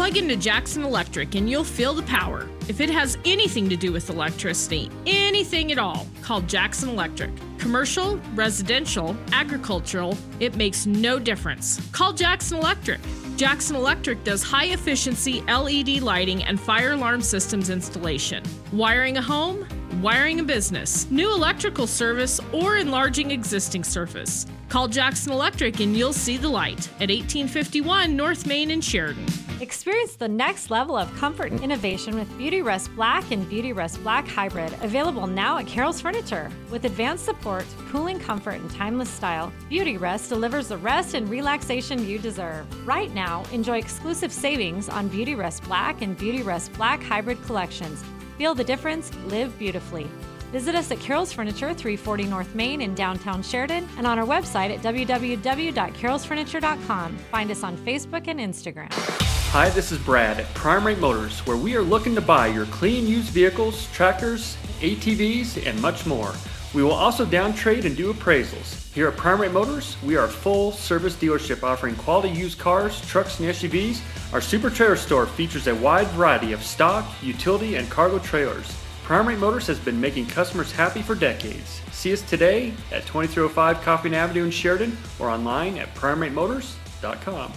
Plug into Jackson Electric and you'll feel the power. If it has anything to do with electricity, anything at all, call Jackson Electric. Commercial, residential, agricultural, it makes no difference. Call Jackson Electric. Jackson Electric does high-efficiency LED lighting and fire alarm systems installation. Wiring a home? Wiring a business, new electrical service, or enlarging existing surface. Call Jackson Electric and you'll see the light at 1851 North Main in Sheridan. Experience the next level of comfort and innovation with Beautyrest Black and Beautyrest Black Hybrid, available now at Carol's Furniture. With advanced support, cooling comfort, and timeless style, Beautyrest delivers the rest and relaxation you deserve. Right now, enjoy exclusive savings on Beautyrest Black and Beautyrest Black Hybrid collections. Feel the difference, live beautifully. Visit us at Carol's Furniture, 340 North Main in downtown Sheridan, and on our website at www.carolsfurniture.com. Find us on Facebook and Instagram. Hi, this is Brad at Prime Rate Motors, where we are looking to buy your clean used vehicles, tractors, ATVs, and much more. We will also down trade and do appraisals. Here at Prime Rate Motors, we are a full-service dealership offering quality used cars, trucks, and SUVs. Our Super Trailer store features a wide variety of stock, utility, and cargo trailers. Prime Rate Motors has been making customers happy for decades. See us today at 2305 Coffin Avenue in Sheridan or online at PrimeRateMotors.com.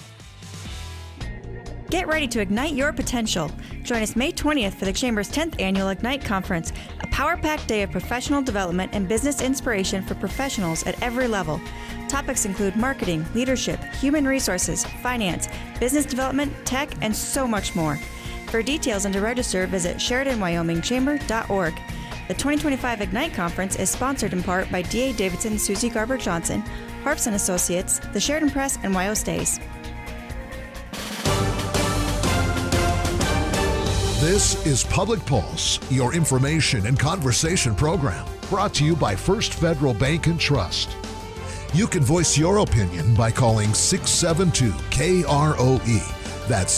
Get ready to ignite your potential. Join us May 20th for the Chamber's 10th Annual Ignite Conference, a power-packed day of professional development and business inspiration for professionals at every level. Topics include marketing, leadership, human resources, finance, business development, tech, and so much more. For details and to register, visit SheridanWyomingChamber.org. The 2025 Ignite Conference is sponsored in part by D.A. Davidson, Susie Garber Johnson, Harps & Associates, the Sheridan Press, and Wyo Stays. This is Public Pulse, your information and conversation program, brought to you by First Federal Bank and Trust. You can voice your opinion by calling 672-KROE. That's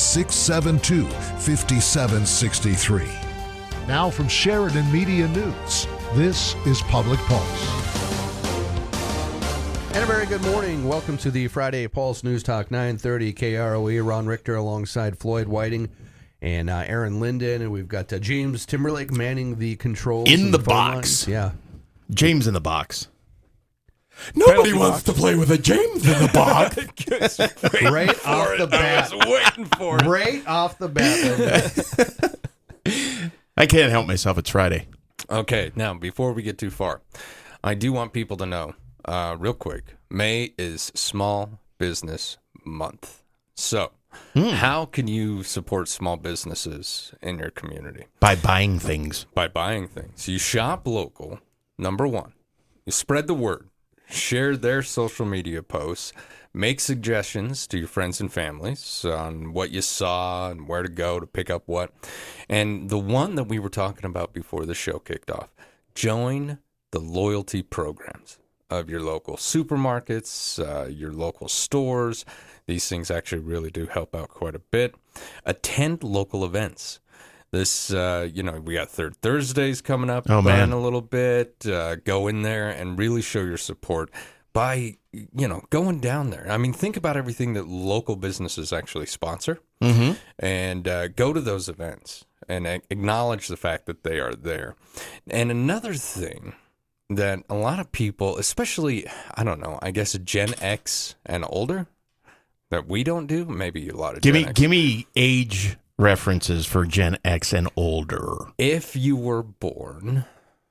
672-5763. Now from Sheridan Media News, this is Public Pulse. And a very good morning. Welcome to the Friday Pulse News Talk 930 KROE. Ron Richter alongside Floyd Whiting and Aaron Linden, and we've got James Timberlake manning the controls in the box. Yeah, James in the box. Nobody wants to play with a James in the box. Right off the bat. I was waiting for it. Right off the bat. I can't help myself. It's Friday. Okay, now before we get too far, I do want people to know, real quick, May is Small Business Month. So, how can you support small businesses in your community? By buying things. By buying things. You shop local, number one. You spread the word. Share their social media posts. Make suggestions to your friends and families on what you saw and where to go to pick up what. And the one that we were talking about before the show kicked off, join the loyalty programs of your local supermarkets, your local stores. These things actually really do help out quite a bit. Attend local events. This, we got Third Thursdays coming up in a little bit. Go in there and really show your support by, going down there. I mean, think about everything that local businesses actually sponsor and go to those events and acknowledge the fact that they are there. And another thing that a lot of people, especially, I guess Gen X and older, that we don't do, maybe a lot of Gen X. Give me age references for Gen X and older. If you were born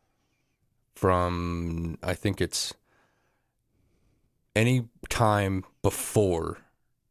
from, I think it's any time before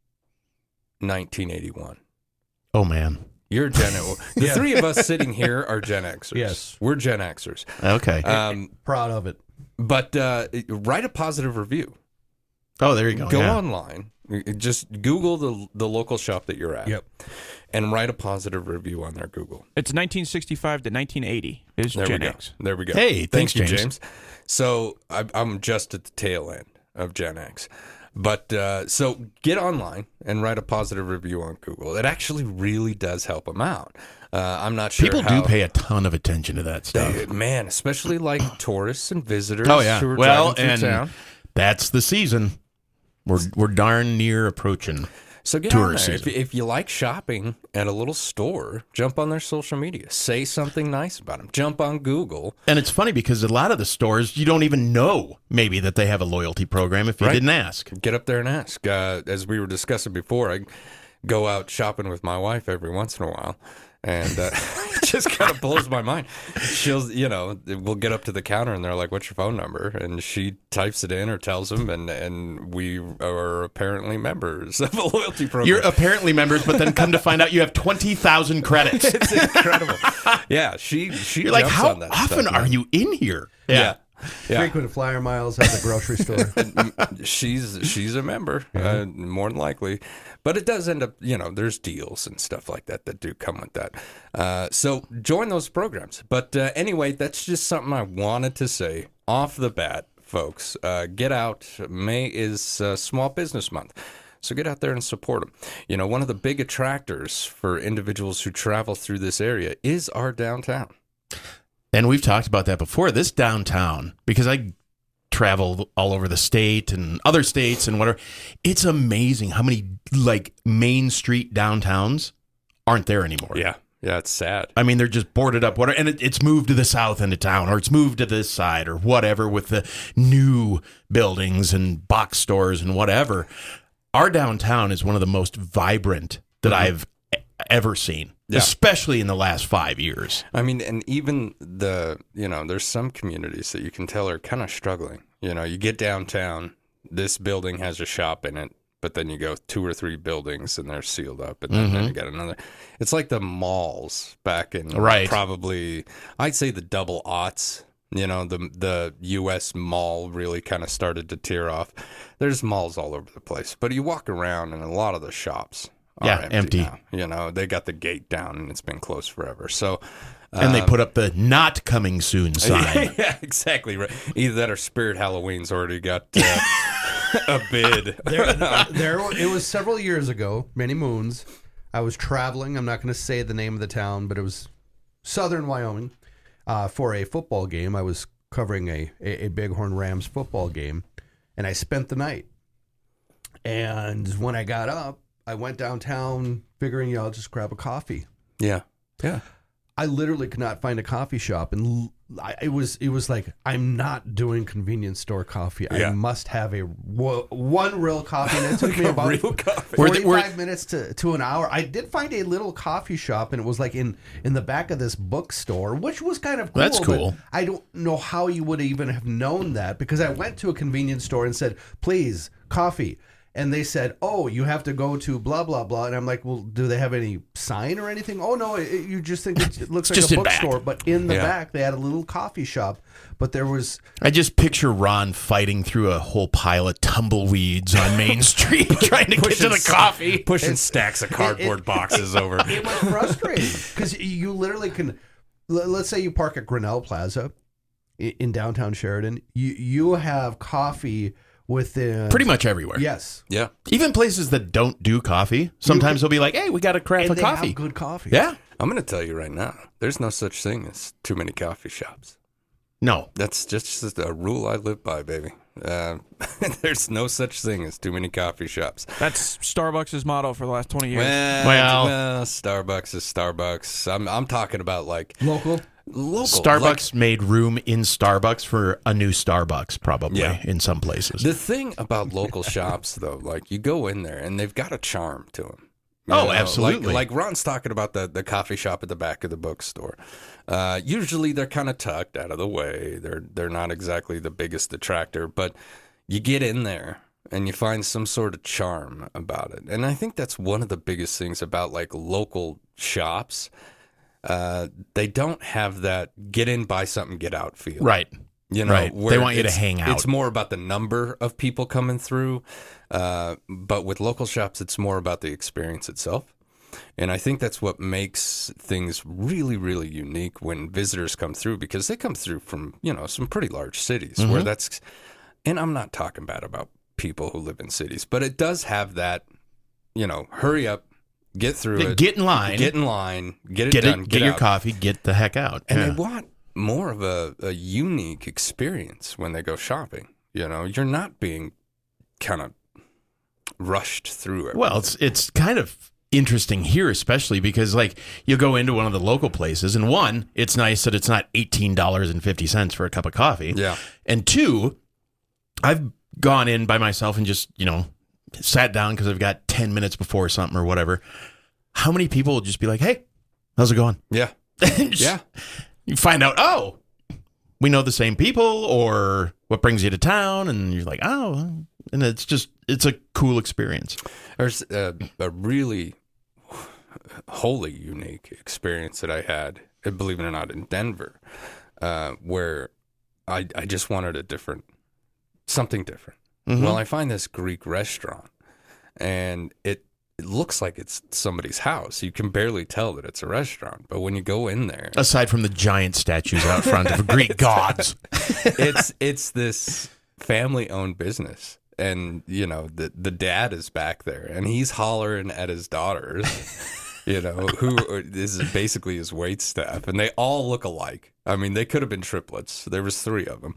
1981. Oh, man. You're Gen X. The three of us sitting here are Gen Xers. Yes. We're Gen Xers. Okay. Proud of it. But write a positive review. Oh, there you go. Go online. Just Google the local shop that you're at. Yep. And write a positive review on their Google. It's 1965 to 1980 is Gen X. There we go. Hey, thank you, James. So I'm just at the tail end of Gen X. But so get online and write a positive review on Google. It actually really does help them out. I'm not sure People do pay a ton of attention to that stuff. Man, especially like tourists and visitors who are driving through town. That's the season. We're darn near approaching. So get on tourist there. season. If you like shopping at a little store, jump on their social media. Say something nice about them. Jump on Google. And it's funny because a lot of the stores, you don't even know maybe that they have a loyalty program if you didn't ask. Get up there and ask. As we were discussing before, I go out shopping with my wife every once in a while. And it just kind of blows my mind. We'll get up to the counter and they're like, "What's your phone number?" And she types it in or tells them, and we are apparently members of a loyalty program. You're apparently members, but then come to find out you have 20,000 credits. It's incredible. Yeah, she You're like, jumps how on that often stuff, are man. you in here? Yeah. Frequent flyer miles at the grocery store. She's a member, more than likely. But it does end up, there's deals and stuff like that do come with that. So join those programs. But anyway, that's just something I wanted to say off the bat, folks. Get out. May is Small Business Month. So get out there and support them. One of the big attractors for individuals who travel through this area is our downtown. And we've talked about that before. This downtown, because I travel all over the state and other states and whatever, it's amazing how many Main Street downtowns aren't there anymore. Yeah, it's sad. I mean, they're just boarded up, whatever, and it's moved to the south end of town, or it's moved to this side, or whatever, with the new buildings and box stores and whatever. Our downtown is one of the most vibrant that I've ever seen. Yeah. Especially in the last 5 years. I mean, and even there's some communities that you can tell are kind of struggling. You get downtown, this building has a shop in it, but then you go 2 or 3 buildings and they're sealed up, and then you got another. It's like the malls back in probably, I'd say the double aughts. The U.S. mall really kind of started to tear off. There's malls all over the place, but you walk around and a lot of the shops are empty. Now. They got the gate down and it's been closed forever. So, and they put up the "not coming soon" sign. Yeah, exactly right. Either that or Spirit Halloween's already got a bid. It was several years ago, many moons. I was traveling. I'm not going to say the name of the town, but it was southern Wyoming for a football game. I was covering a Bighorn Rams football game, and I spent the night. And when I got up, I went downtown figuring, I'll just grab a coffee. Yeah. I literally could not find a coffee shop, and it was like, I'm not doing convenience store coffee. I must have one real coffee, and it took me about 45 minutes to an hour. I did find a little coffee shop, and it was like in the back of this bookstore, which was kind of cool. That's cool. But I don't know how you would even have known that, because I went to a convenience store and said, please, coffee. And they said, "Oh, you have to go to blah, blah, blah." And I'm like, "Well, do they have any sign or anything?" "Oh, no, you just think it looks like a bookstore." But in the back, they had a little coffee shop. But there was... I just picture Ron fighting through a whole pile of tumbleweeds on Main Street trying to get to the coffee. Pushing stacks of cardboard boxes over. It was frustrating because you literally can... Let's say you park at Grinnell Plaza in downtown Sheridan. You have coffee... within pretty much everywhere. Yes. Yeah. Even places that don't do coffee, sometimes they'll be like, "Hey, we got a craft of coffee." Have good coffee. Yeah. I'm going to tell you right now, there's no such thing as too many coffee shops. No. That's just a rule I live by, baby. There's no such thing as too many coffee shops. That's Starbucks' motto for the last 20 years. Well, Starbucks is Starbucks. I'm talking about like local. Starbucks made room in Starbucks for a new Starbucks, probably, in some places. The thing about local shops, though, like you go in there and they've got a charm to them. Absolutely. Like Ron's talking about the coffee shop at the back of the bookstore. Usually they're kind of tucked out of the way. They're not exactly the biggest attractor, but you get in there and you find some sort of charm about it. And I think that's one of the biggest things about like local shops. They don't have that get in, buy something, get out feel. Right. Right. They want you to hang out. It's more about the number of people coming through. But with local shops, it's more about the experience itself. And I think that's what makes things really, really unique when visitors come through, because they come through from, some pretty large cities where that's, and I'm not talking bad about people who live in cities, but it does have that, hurry up. Get through it. Get in line. Get it done. Get your coffee. Get the heck out. And they want more of a unique experience when they go shopping. You're not being kind of rushed through everything. Well, it's kind of interesting here, especially because like you go into one of the local places, and one, it's nice that it's not $18.50 for a cup of coffee. Yeah. And two, I've gone in by myself and just, sat down because I've got 10 minutes before something or whatever. How many people will just be like, hey, how's it going? Yeah. Yeah. You find out, oh, we know the same people, or what brings you to town, and you're like, oh, and it's a cool experience. There's a really wholly unique experience that I had, believe it or not, in Denver, where I just wanted something different. Mm-hmm. Well, I find this Greek restaurant, and it looks like it's somebody's house. You can barely tell that it's a restaurant, but when you go in there, aside from the giant statues out front of Greek gods, it's this family-owned business, and the dad is back there, and he's hollering at his daughters, who is basically his wait staff, and they all look alike. I mean, they could have been triplets. There was 3 of them.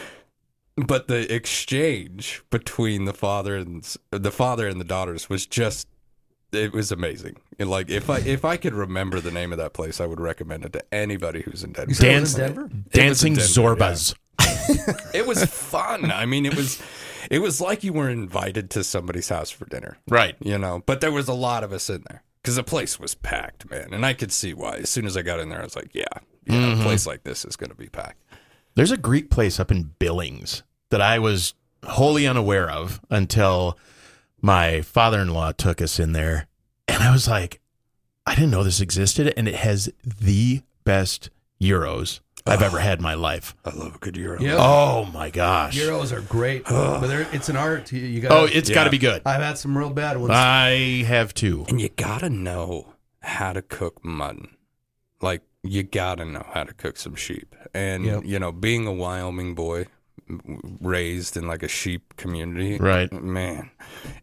But the exchange between the father and the daughters was just, it was amazing. And like, if I could remember the name of that place, I would recommend it to anybody who's in Denver. Dancing Zorbas. Yeah. It was fun. I mean, it was like you were invited to somebody's house for dinner. Right. But there was a lot of us in there because the place was packed, man. And I could see why. As soon as I got in there, I was like, yeah, a place like this is going to be packed. There's a Greek place up in Billings that I was wholly unaware of until my father-in-law took us in there. And I was like, I didn't know this existed. And it has the best gyros I've ever had in my life. I love a good gyro. Yep. Oh, my gosh. Gyros are great, but it's an art. You got. It's got to be good. I've had some real bad ones. I have too. And you got to know how to cook mutton. Like, you got to know how to cook some sheep. And, being a Wyoming boy, raised in like a sheep community, right? Man,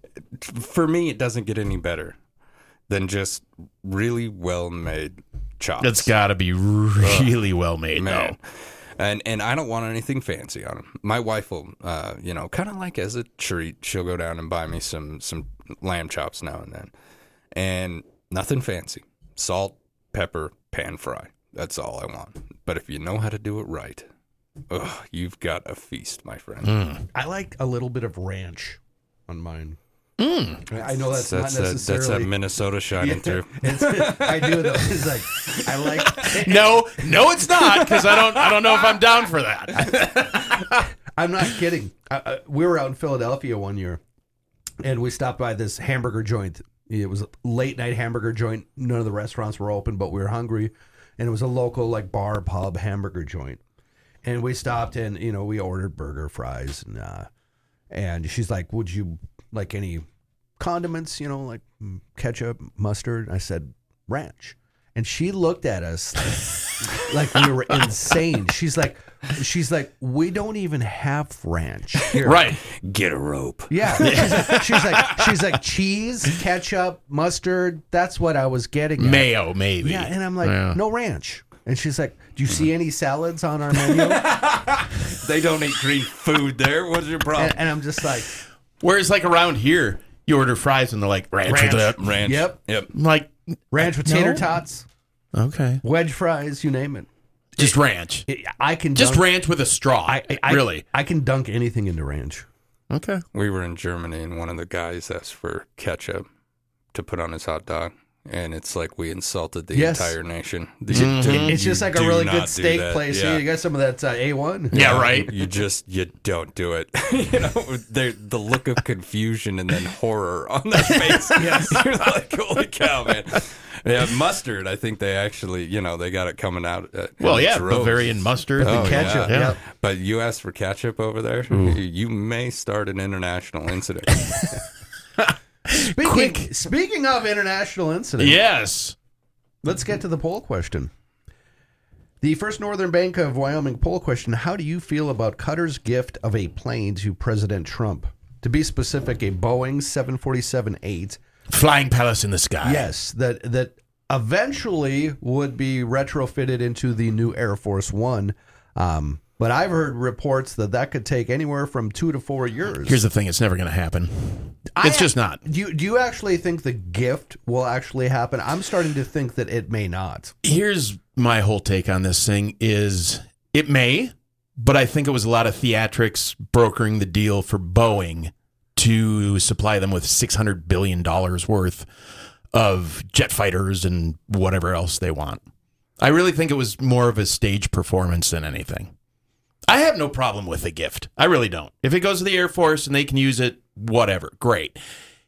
for me, it doesn't get any better than just really well-made chops. It's got to be really well-made, man. And I don't want anything fancy on them. My wife will, kind of like as a treat, she'll go down and buy me some lamb chops now and then, and nothing fancy. Salt, pepper, pan fry. That's all I want. But if you know how to do it right, you've got a feast, my friend. I like a little bit of ranch on mine. I know that's not necessarily. That's a Minnesota shining through. I do though. It's like I like. No, it's not, because I don't know if I'm down for that. I'm not kidding. We were out in Philadelphia one year, and we stopped by this hamburger joint. It was a late night hamburger joint. None of the restaurants were open, but we were hungry, and it was a local like bar pub hamburger joint. And we stopped and we ordered burger, fries, and she's like, "Would you like any condiments? Like ketchup, mustard?" I said, "Ranch." And she looked at us like we were insane. She's like, "We don't even have ranch here." Right. Get a rope. Yeah. She's like cheese, ketchup, mustard. That's what I was getting at. Mayo, maybe. Yeah. And I'm like, no ranch. And she's like, "Do you see any salads on our menu?" They don't eat green food there. What's your problem? And I'm just like, whereas like around here, you order fries and they're like ranch. With that. Ranch. Yep. I'm like ranch with tater tots, okay, wedge fries, you name it. Just ranch. I can just dunk, ranch with a straw. Really, I can dunk anything into ranch. Okay. We were in Germany and one of the guys asked for ketchup to put on his hot dog. And it's like we insulted the entire nation. It's just like a really good steak place. Yeah. You got some of that A1. Yeah, right. You don't do it. The look of confusion and then horror on their face. Yes. You're like, holy cow, man. Yeah, mustard. I think they actually, they got it coming out. Bavarian mustard. Ketchup. Yeah. But you asked for ketchup over there. You may start an international incident. Speaking of international incidents, yes, let's get to the poll question. The First Northern Bank of Wyoming poll question: how do you feel about Qatar's gift of a plane to President Trump? To be specific, a Boeing 747-8 flying palace in the sky. Yes, that eventually would be retrofitted into the new Air Force One. But I've heard reports that could take anywhere from 2 to 4 years. Here's the thing: it's never going to happen. It's just not. Do you actually think the gift will actually happen? I'm starting to think that it may not. Here's my whole take on this thing: is it may, but I think it was a lot of theatrics brokering the deal for Boeing to supply them with $600 billion worth of jet fighters and whatever else they want. I really think it was more of a stage performance than anything. I have no problem with a gift. I really don't. If it goes to the Air Force and they can use it, whatever, great.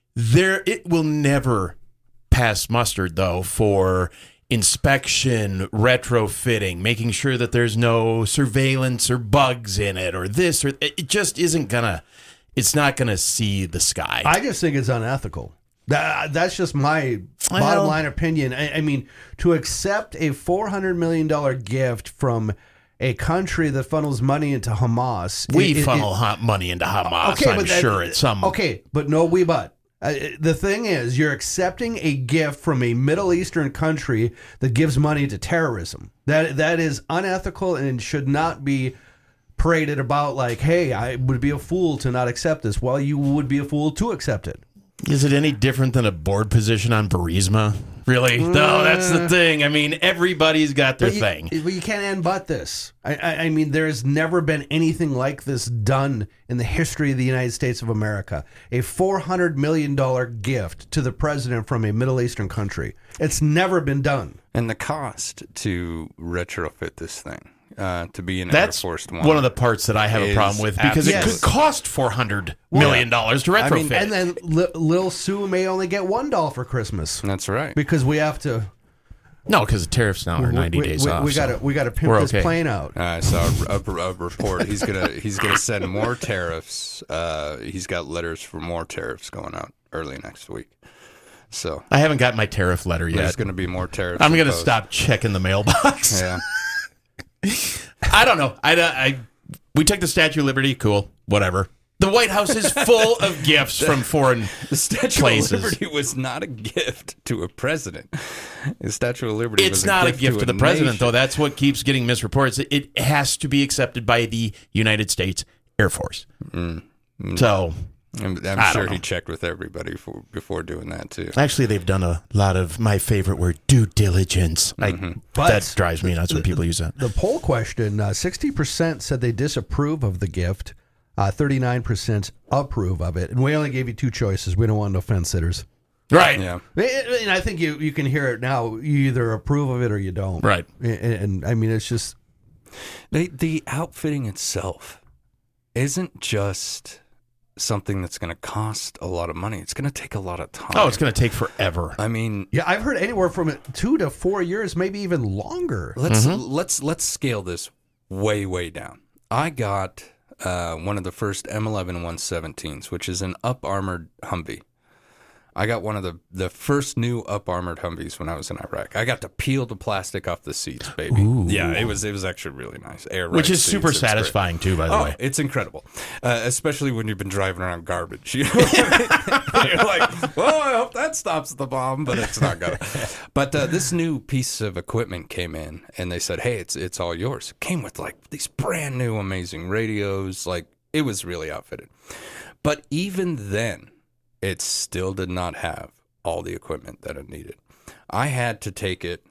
It will never pass mustard, though, for inspection, retrofitting, making sure that there's no surveillance or bugs in it or this or it just isn't gonna. It's not gonna see the sky. I just think it's unethical. That's just my bottom line opinion. I mean, to accept a $400 million gift from a country that funnels money into Hamas. We funnel money into Hamas, okay, I'm sure, at some... Okay, but no we but. The thing is, you're accepting a gift from a Middle Eastern country that gives money to terrorism. That is unethical and should not be paraded about like, hey, I would be a fool to not accept this. Well, you would be a fool to accept it. Is it any different than a board position on Burisma? Really? No, that's the thing. I mean, everybody's got their thing. But you can't unbutt this. I mean, there's never been anything like this done in the history of the United States of America. A $400 million gift to the president from a Middle Eastern country. It's never been done. And the cost to retrofit this thing. To be an Air Force One. One of the parts that I have a problem with because it could cost $400 million to retrofit. I mean, and then Lil Sue may only get $1 for Christmas. That's right. Because we have to. No, because the tariffs now are 90 days off. We got to pimp this plane out. I saw a report. He's gonna send more tariffs. He's got letters for more tariffs going out early next week. So I haven't got my tariff letter yet. There's going to be more tariffs. I'm going to stop checking the mailbox. Yeah. I don't know. We took the Statue of Liberty. Cool. Whatever. The White House is full of gifts from foreign The Statue places. of Liberty was not a gift to a president. The Statue of Liberty it's was not a gift to the president, though. That's what keeps getting misreports. It has to be accepted by the United States Air Force. So... I'm sure he checked with everybody before doing that, too. Actually, they've done a lot of my favorite word, due diligence. That drives me nuts when people use that. The poll question, 60% said they disapprove of the gift, 39% approve of it. And we only gave you two choices. We don't want no fence sitters. Right. Yeah. And I think you can hear it now. You either approve of it or you don't. Right. And I mean, it's just... The outfitting itself isn't just... something that's going to cost a lot of money. It's going to take a lot of time. Oh, it's going to take forever. I mean, yeah, I've heard anywhere from 2 to 4 years, maybe even longer. Let's scale this way down. I got one of the first M11 117s, which is an up-armored Humvee. I got one of the first new up-armored Humvees when I was in Iraq. I got to peel the plastic off the seats, baby. Ooh. Yeah, it was actually really nice. Which is super satisfying, too, by the way. It's incredible, especially when you've been driving around garbage. You know what I mean? You're like, well, I hope that stops the bomb, but it's not going to. But this new piece of equipment came in, and they said, hey, it's all yours. It came with, like, these brand new amazing radios. Like, it was really outfitted. But even then... it still did not have all the equipment that it needed. I had to take it,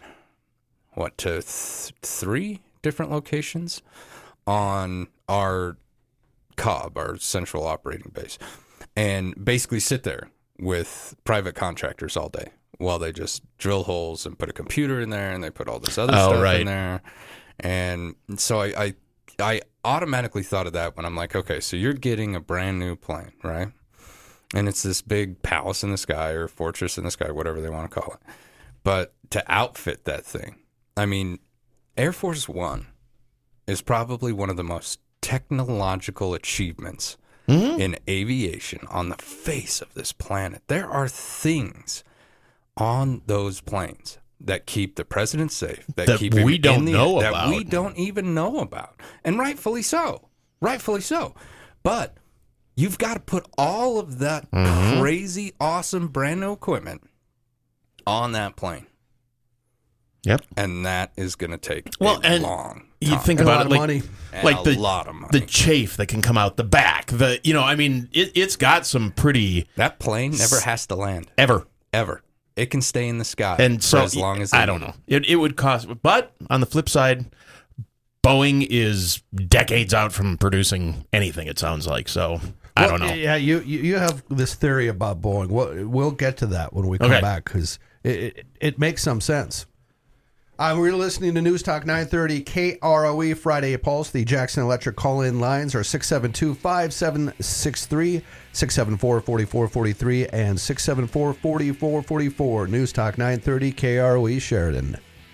to 3 different locations on our COB, our central operating base, and basically sit there with private contractors all day while they just drill holes and put a computer in there and they put all this other stuff in there. And so I automatically thought of that when I'm like, okay, so you're getting a brand new plane, right? And it's this big palace in the sky or fortress in the sky, whatever they want to call it. But to outfit that thing, I mean, Air Force One is probably one of the most technological achievements in aviation on the face of this planet. There are things on those planes that keep the president safe, that keep him we don't in the know air, about. that we don't even know about. And rightfully so. Rightfully so. But... you've got to put all of that crazy, awesome, brand new equipment on that plane. Yep. And that is going to take Well, a and long you time. think And a about lot it, of money. like And a lot of money. the chafe that can come out the back. It's got some pretty That plane never has to land. ever. It can stay in the sky And so for as long as I don't know. It would cost, but on the flip side, Boeing is decades out from producing anything. It sounds like so. I don't know. Yeah, you have this theory about Boeing. We'll get to that when we come back because it makes some sense. We're listening to News Talk 930 KROE Friday Pulse. The Jackson Electric call-in lines are 672-5763, 674-4443, and 674-4444. News Talk 930 KROE Sheridan.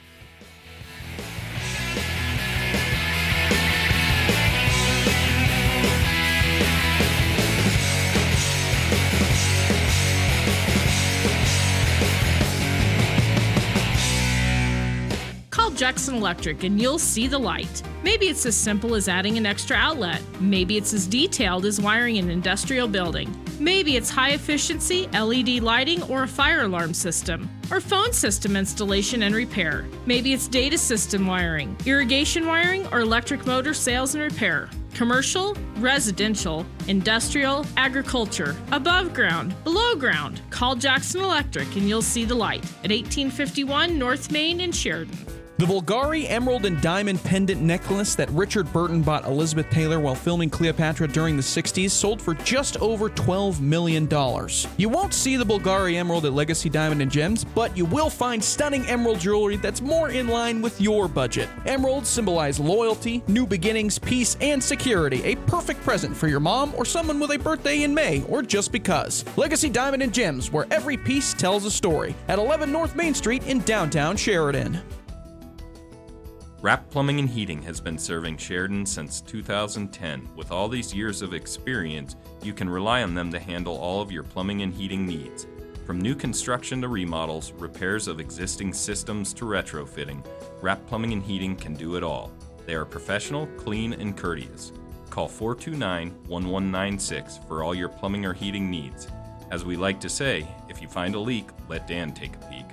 Call Jackson Electric and you'll see the light. Maybe it's as simple as adding an extra outlet. Maybe it's as detailed as wiring an industrial building. Maybe it's high efficiency LED lighting or a fire alarm system, or phone system installation and repair. Maybe it's data system wiring, irrigation wiring, or electric motor sales and repair. Commercial, residential, industrial, agriculture, above ground, below ground. Call Jackson Electric and you'll see the light at 1851 North Main in Sheridan. The Bulgari emerald and diamond pendant necklace that Richard Burton bought Elizabeth Taylor while filming Cleopatra during the 60s sold for just over $12 million. You won't see the Bulgari emerald at Legacy Diamond and Gems, but you will find stunning emerald jewelry that's more in line with your budget. Emeralds symbolize loyalty, new beginnings, peace, and security. A perfect present for your mom or someone with a birthday in May, or just because. Legacy Diamond and Gems, where every piece tells a story. At 11 North Main Street in downtown Sheridan. Rapp Plumbing and Heating has been serving Sheridan since 2010. With all these years of experience, you can rely on them to handle all of your plumbing and heating needs. From new construction to remodels, repairs of existing systems to retrofitting, Rapp Plumbing and Heating can do it all. They are professional, clean, and courteous. Call 429-1196 for all your plumbing or heating needs. As we like to say, if you find a leak, let Dan take a peek.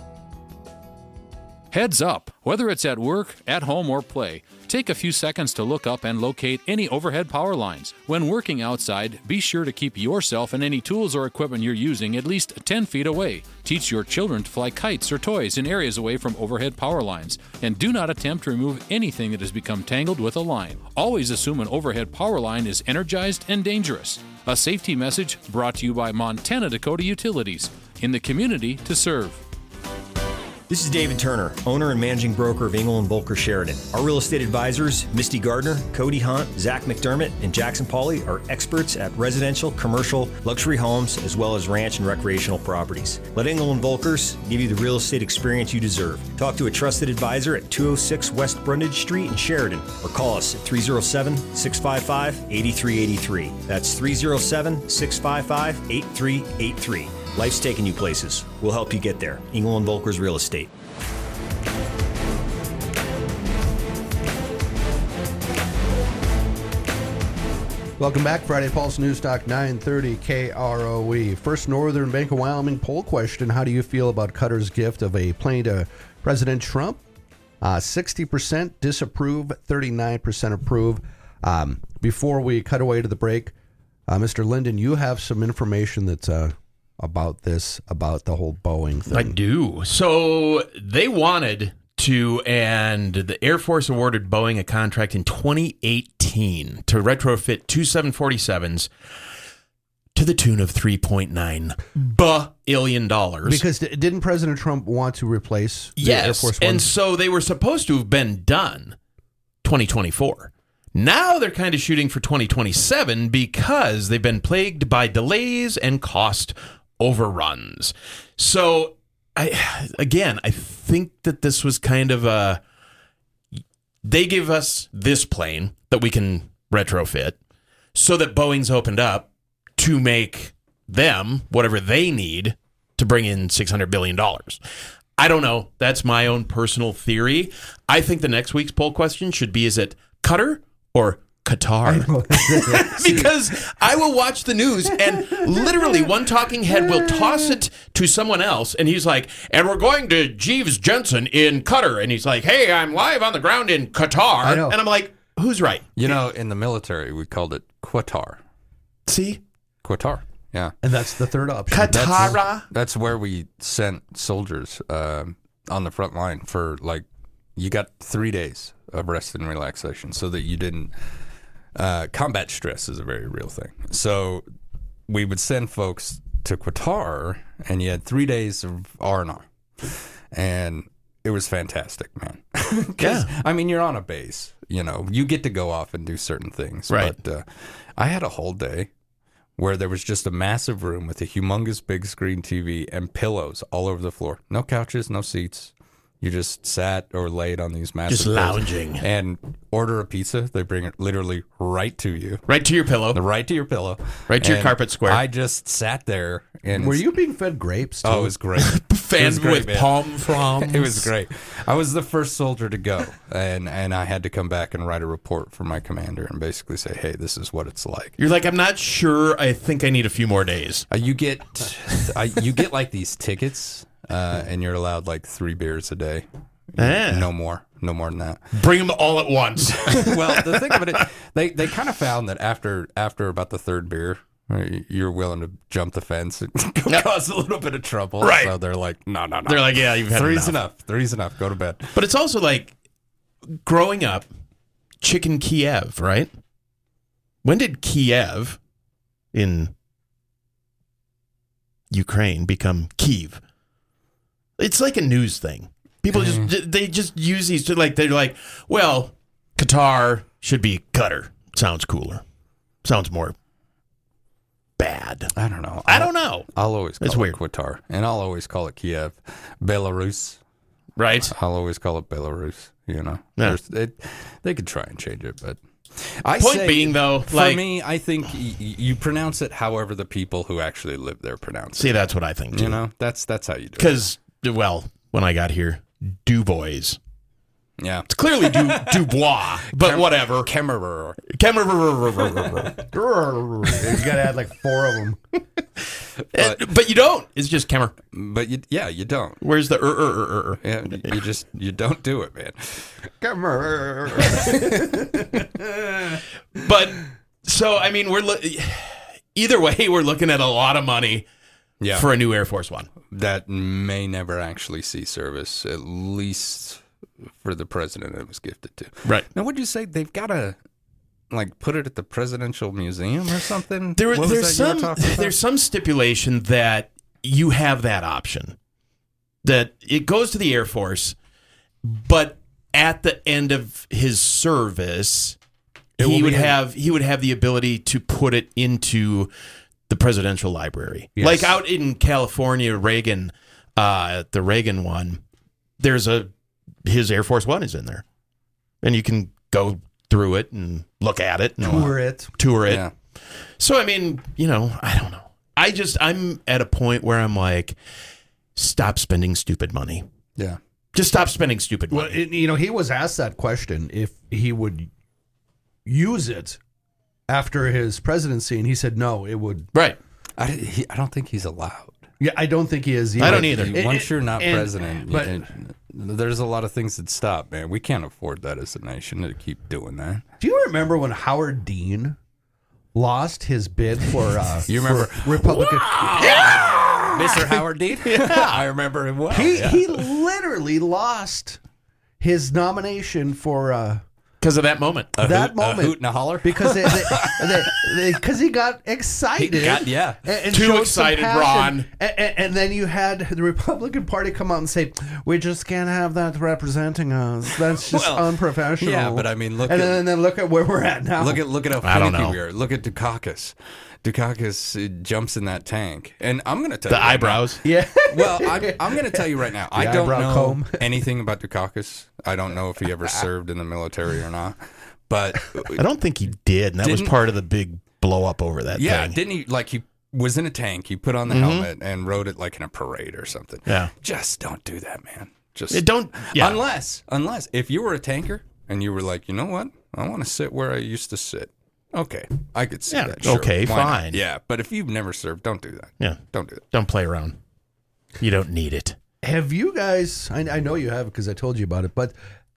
Heads up! Whether it's at work, at home, or play, take a few seconds to look up and locate any overhead power lines. When working outside, be sure to keep yourself and any tools or equipment you're using at least 10 feet away. Teach your children to fly kites or toys in areas away from overhead power lines. And do not attempt to remove anything that has become tangled with a line. Always assume an overhead power line is energized and dangerous. A safety message brought to you by Montana Dakota Utilities. In the community to serve. This is David Turner, owner and managing broker of Engel & Volker Sheridan. Our real estate advisors, Misty Gardner, Cody Hunt, Zach McDermott, and Jackson Pauley are experts at residential, commercial, luxury homes, as well as ranch and recreational properties. Let Engel & Volkers give you the real estate experience you deserve. Talk to a trusted advisor at 206 West Brundage Street in Sheridan, or call us at 307-655-8383. That's 307-655-8383. Life's taking you places. We'll help you get there. Engel & Volkers Real Estate. Welcome back. Friday Pulse News Talk 930 KROE. First Northern Bank of Wyoming poll question. How do you feel about Qatar's gift of a plane to President Trump? 60% disapprove, 39% approve. Before we cut away to the break, Mr. Linden, you have some information that's about the whole Boeing thing. I do. So they wanted to, and the Air Force awarded Boeing a contract in 2018 to retrofit two 747s to the tune of $3.9 billion. Because didn't President Trump want to replace the Air Force One? And so they were supposed to have been done 2024. Now they're kind of shooting for 2027 because they've been plagued by delays and cost overruns. So, I think that this was kind of they give us this plane that we can retrofit so that Boeing's opened up to make them whatever they need to bring in $600 billion. I don't know. That's my own personal theory. I think the next week's poll question should be, is it Qatar or Qatar. Because I will watch the news and literally one talking head will toss it to someone else and he's like, and we're going to Jeeves Jensen in Qatar. And he's like, hey, I'm live on the ground in Qatar. And I'm like, who's right? You know, in the military, we called it Qatar. See? Qatar. Yeah. And that's the third option. Qatar. That's where we sent soldiers on the front line for, like, you got 3 days of rest and relaxation so that you didn't. Combat stress is a very real thing. So we would send folks to Qatar, and you had 3 days of R&R. And it was fantastic, man. Because, I mean, you're on a base. You know, you get to go off and do certain things. Right. But I had a whole day where there was just a massive room with a humongous big screen TV and pillows all over the floor. No couches, no seats. You just sat or laid on these massive just lounging. pillows and order a pizza. They bring it literally right to you. Right to your pillow. Right to your pillow. Right to your carpet square. I just sat there. And were you being fed grapes too? Oh, it was great. Fanned with man. palm fronds. It was great. I was the first soldier to go, and I had to come back and write a report for my commander and basically say, hey, this is what it's like. You're like, I'm not sure. I think I need a few more days. You get like these tickets, and you're allowed like 3 beers a day. No more than that. Bring them all at once. Well, the thing of it, they kind of found that after about the 3rd beer, you're willing to jump the fence and cause a little bit of trouble. Right. So they're like, no. They're like, yeah, you've had Three's enough. 3's enough. Go to bed. But it's also like growing up, Chicken Kiev, right? When did Kiev in Ukraine become Kyiv? It's like a news thing. People just use these to like, they're like, well, Qatar should be Qatar. Sounds cooler. Sounds more bad. I don't know. I don't know. I'll always call It's it weird. Qatar, and I'll always call it Kiev. Belarus. Right. I'll always call it Belarus, you know. Yeah. They could try and change it, but... Point being, though, for like... me, I think you pronounce it however the people who actually live there pronounce it. See, that's what I think, too. You know, that's how you do it. Because, well, when I got here, Dubois. Yeah. It's clearly Dubois, but whatever. Kemmerer. You gotta add like 4 of them. But you don't. It's just Kemmer. But you don't. Where's the Yeah, you don't do it, man. But so I mean, either way, we're looking at a lot of money for a new Air Force One that may never actually see service, at least for the president it was gifted to. Right. Now, would you say they've got to like put it at the Presidential Museum or something? There's some stipulation that you have that option, that it goes to the Air Force, but at the end of his service, he would have the ability to put it into the presidential library. Yes. Like out in California, Reagan, the Reagan one, his Air Force One is in there, and you can go through it and look at it, and tour it. Yeah. So I mean, you know, I don't know. I'm at a point where I'm like, stop spending stupid money. Yeah. Just stop spending stupid money. Well, he was asked that question if he would use it after his presidency, and he said no, it would. Right. I don't think he's allowed. Yeah, I don't think he is either. I don't either. Once you're not president, there's a lot of things that stop, man. We can't afford that as a nation to keep doing that. Do you remember when Howard Dean lost his bid for you remember Republican? Mr. Howard Dean? Yeah. I remember him well. He literally lost his nomination for because of that moment. A hoot and a holler? Because he got excited. And too showed excited, some Ron. And then you had the Republican Party come out and say, we just can't have that representing us. That's just unprofessional. Yeah, but I mean, then look at where we're at now. Look at how finicky we are. Look at Dukakis. Dukakis jumps in that tank. And I'm going to tell you. The eyebrows? Yeah. Well, I'm going to tell you right now. I don't know anything about Dukakis. I don't know if he ever served in the military or not. But I don't think he did. And that was part of the big blow up over that thing. Yeah, didn't he? Like, he was in a tank. He put on the helmet and rode it like in a parade or something. Yeah. Just don't do that, man. Don't. Yeah. Unless if you were a tanker and you were like, you know what? I want to sit where I used to sit. Okay, I could see Yeah, that. Sure. okay, Why not? fine. Yeah, but if you've never served, don't do that. Yeah. Don't do it. Don't play around. You don't need it. Have you guys? I know you have because I told you about it, but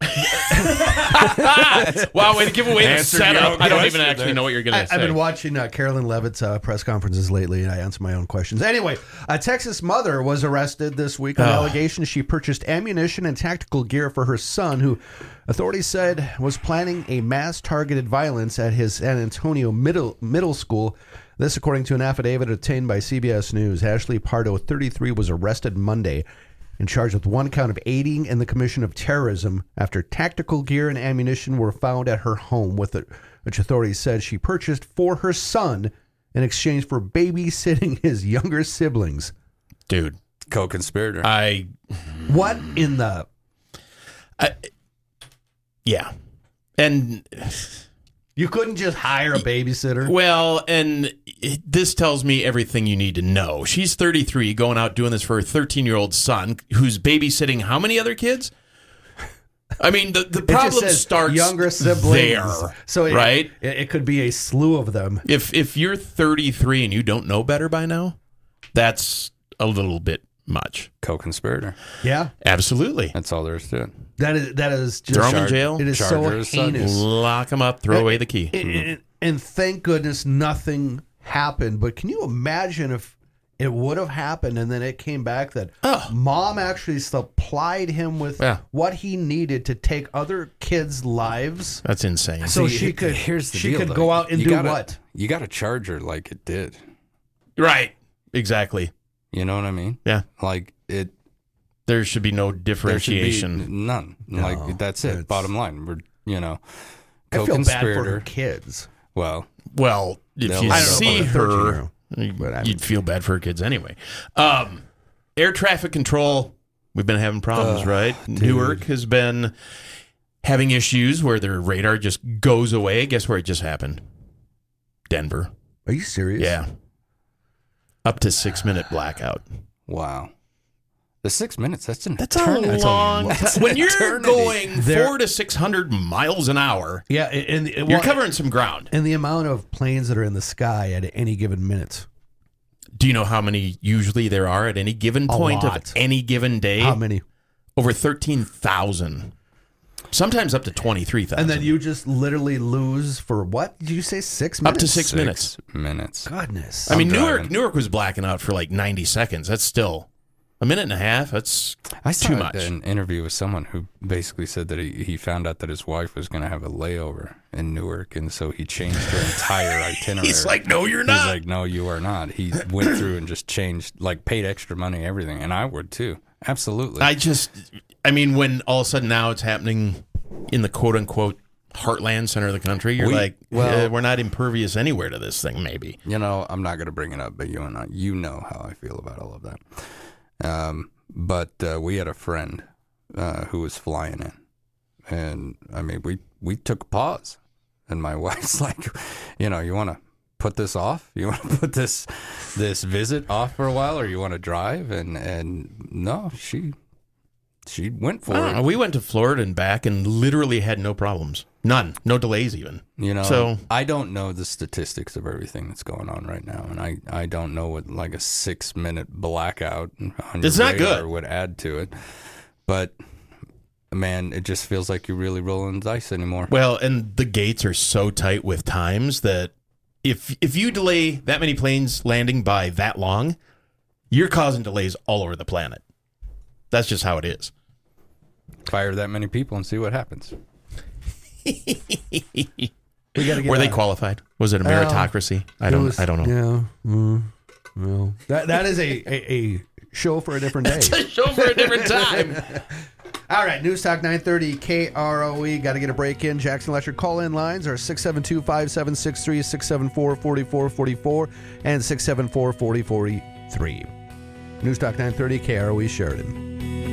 Wow, way to give away the Answered your setup. own I don't question even actually there. know what you're going to say. I've been watching Carolyn Levitt's press conferences lately, and I answer my own questions. Anyway, a Texas mother was arrested this week on allegations she purchased ammunition and tactical gear for her son, who authorities said was planning a mass-targeted violence at his San Antonio middle school. This, according to an affidavit obtained by CBS News. Ashley Pardo, 33, was arrested Monday and charged with one count of aiding in the commission of terrorism after tactical gear and ammunition were found at her home, which authorities said she purchased for her son in exchange for babysitting his younger siblings. Dude. Co-conspirator. What in the... Yeah. And... You couldn't just hire a babysitter? Well, and this tells me everything you need to know. She's 33, going out doing this for her 13-year-old son, who's babysitting how many other kids? I mean, the problem starts younger siblings there, so right? It could be a slew of them. If you're 33 and you don't know better by now, that's a little bit much. Co-conspirator. Yeah, absolutely. That's all there is to it. That is just throw him in jail. It is so heinous. Lock him up. Throw away the key. And thank goodness nothing happened. But can you imagine if it would have happened and then it came back that mom actually supplied him with what he needed to take other kids' lives? That's insane. So See, she could here's the she deal, could though. go out and You do gotta- what? You got to charge her like it did. Right. Exactly. You know what I mean? Yeah. Like it. There should be no There should be differentiation. none. No, like that's it. Bottom line. We're I feel bad for her co-conspirator. kids. Well, if they'll you end up see with a her, 13-year-old. you'd feel bad for her kids anyway. Air traffic control, we've been having problems, right? dude. Newark has been having issues where their radar just goes away. Guess where it just happened? Denver. Are you serious? Yeah. Up to 6-minute blackout. Wow. The 6 minutes, that's an That's a eternity. long time. When you're eternity. going 400 to 600 miles an hour, Yeah, and you're covering some ground. And the amount of planes that are in the sky at any given minute. Do you know how many usually there are at any given point of lot. any given day? How many? Over 13,000. Sometimes up to 23,000. And then you just literally lose for what? Did you say 6 minutes? Up to 6 minutes. 6 minutes. Goodness. I mean, driving. Newark was blacking out for like 90 seconds. That's still a minute and a half. That's I saw too much. an interview with someone who basically said that he found out that his wife was going to have a layover in Newark, and so he changed her entire itinerary. He's like, no, you're He's not. like, no, you are not. He went through and just changed, like paid extra money, everything, and I would too. Absolutely. I mean, when all of a sudden now it's happening in the quote unquote heartland center of the country, you're we're not impervious anywhere to this thing, maybe. You know, I'm not going to bring it up, but you know how I feel about all of that. But we had a friend who was flying in, and I mean, we took a pause, and my wife's like, you want to put this off? You want to put this visit off for a while, or you want to drive? And no, she went for it. We went to Florida and back and literally had no problems. None. No delays even. So I don't know the statistics of everything that's going on right now, and I don't know what like a 6-minute blackout on your It's not radar good. would add to it. But man, it just feels like you're really rolling the dice anymore. Well, and the gates are so tight with times that if you delay that many planes landing by that long, you're causing delays all over the planet. That's just how it is. Fire that many people and see what happens. We gotta get Were they qualified? Was it a meritocracy? I don't know. Yeah. Well, that is a show for a different day. It's a show for a different time. All right, News Talk 930 KROE. Got to get a break in. Jackson Electric call-in lines are 672-5763, 674-4444, and 674-4043. News Talk 930 KROE Sheridan.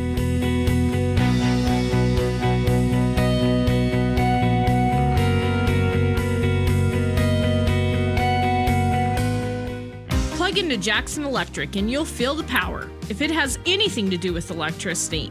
Plug into Jackson Electric and you'll feel the power. If it has anything to do with electricity, anything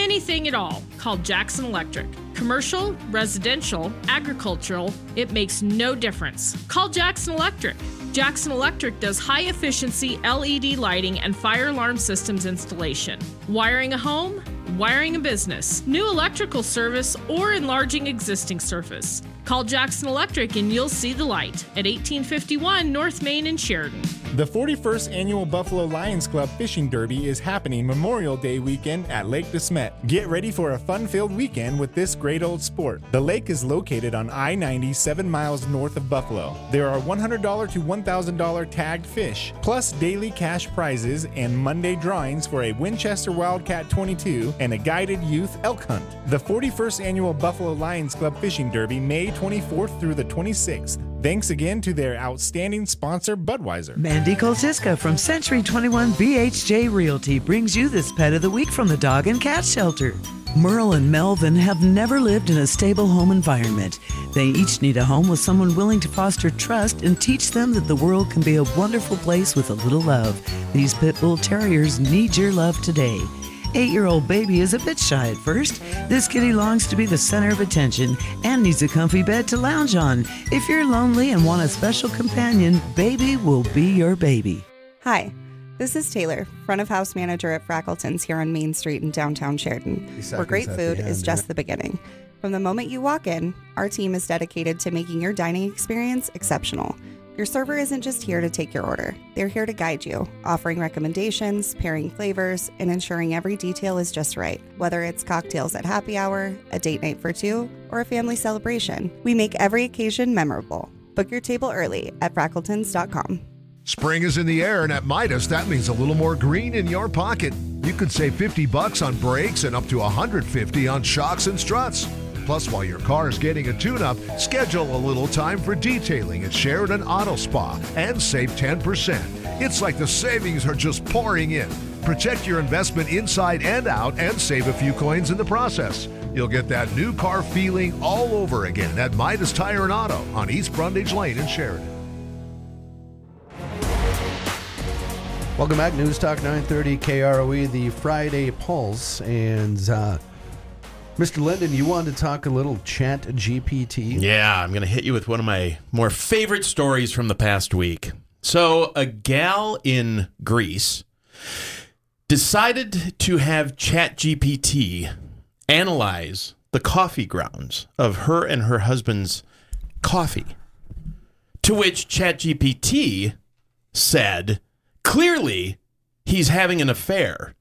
anything at all. Call Jackson Electric. Commercial, residential, agricultural, it makes no difference. Call Jackson Electric. Jackson Electric does high-efficiency LED lighting and fire alarm systems installation. Wiring a home? Wiring a business, new electrical service, or enlarging existing surface. Call Jackson Electric and you'll see the light at 1851 North Main in Sheridan. The 41st Annual Buffalo Lions Club Fishing Derby is happening Memorial Day weekend at Lake DeSmet. Get ready for a fun-filled weekend with this great old sport. The lake is located on I-90, 7 miles north of Buffalo. There are $100 to $1,000 tagged fish, plus daily cash prizes and Monday drawings for a Winchester Wildcat 22 and a guided youth elk hunt. The 41st Annual Buffalo Lions Club Fishing Derby, May 24th through the 26th. Thanks again to their outstanding sponsor, Budweiser. Mandy Koltiska from Century 21 BHJ Realty brings you this Pet of the Week from the Dog and Cat Shelter. Merle and Melvin have never lived in a stable home environment. They each need a home with someone willing to foster trust and teach them that the world can be a wonderful place with a little love. These Pit Bull Terriers need your love today. 8-year-old baby is a bit shy at first. This kitty longs to be the center of attention and needs a comfy bed to lounge on. If you're lonely and want a special companion, baby will be your baby. Hi, this is Taylor, front of house manager at Frackleton's here on Main Street in downtown Sheridan, where great food is just the beginning. From the moment you walk in, our team is dedicated to making your dining experience exceptional. Your server isn't just here to take your order. They're here to guide you, offering recommendations, pairing flavors, and ensuring every detail is just right. Whether it's cocktails at happy hour, a date night for two, or a family celebration, we make every occasion memorable. Book your table early at Frackletons.com. Spring is in the air, and at Midas, that means a little more green in your pocket. You could save $50 on brakes and up to $150 on shocks and struts. Plus, while your car is getting a tune-up, schedule a little time for detailing at Sheridan Auto Spa and save 10%. It's like the savings are just pouring in. Protect your investment inside and out and save a few coins in the process. You'll get that new car feeling all over again at Midas Tire and Auto on East Brundage Lane in Sheridan. Welcome back, News Talk 930 KROE, the Friday Pulse, and Mr. Linden, you wanted to talk a little Chat GPT? Yeah, I'm going to hit you with one of my more favorite stories from the past week. So, a gal in Greece decided to have Chat GPT analyze the coffee grounds of her and her husband's coffee, to which Chat GPT said, clearly, he's having an affair.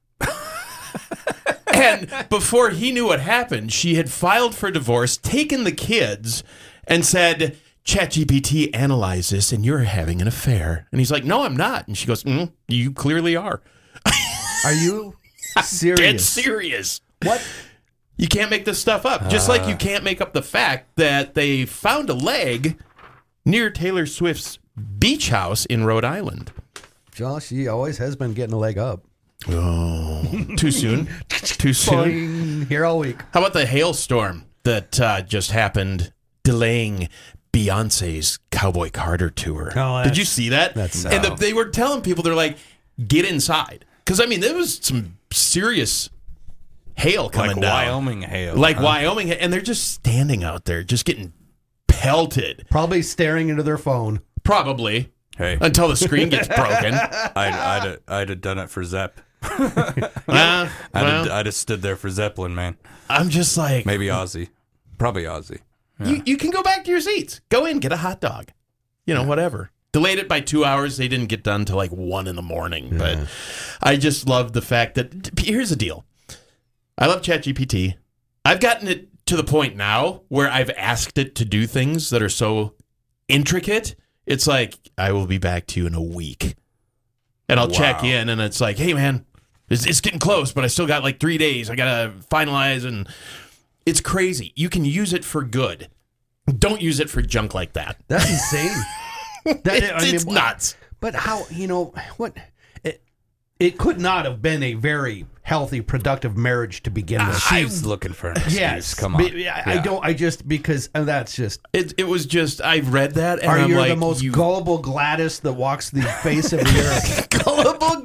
And before he knew what happened, she had filed for divorce, taken the kids, and said, ChatGPT, analyze this, and you're having an affair. And he's like, no, I'm not. And she goes, you clearly are. Are you serious? Dead serious. What? You can't make this stuff up. Just like you can't make up the fact that they found a leg near Taylor Swift's beach house in Rhode Island. Josh, he always has been getting a leg up. Oh, too soon. Too soon. Here all week. How about the hailstorm that just happened, delaying Beyonce's Cowboy Carter tour? Oh, did you see that? And they were telling people, they're like, get inside. Because, I mean, there was some serious hail coming down. Wyoming hail. Wyoming. And they're just standing out there, just getting pelted. Probably staring into their phone. Probably. Hey. Until the screen gets broken. I'd have done it for Zepp. I'd have stood there for Zeppelin, man. I'm just like... Maybe Ozzy. Probably Ozzy. Yeah. You can go back to your seats. Go in, get a hot dog. Whatever. Delayed it by 2 hours. They didn't get done till like 1 a.m. But I just love the fact that... Here's the deal. I love ChatGPT. I've gotten it to the point now where I've asked it to do things that are so intricate. It's like, I will be back to you in a week. And I'll check in, and it's like, hey, man, it's getting close, but I still got like 3 days. I got to finalize, and it's crazy. You can use it for good. Don't use it for junk like that. That's insane. It's nuts. But how, what? It could not have been a very healthy, productive marriage to begin with. She's looking for an excuse. Yes. Come on. That's just... It was just, I've read that, and I'm like... the most gullible Gladys that walks the face of the earth. Gullible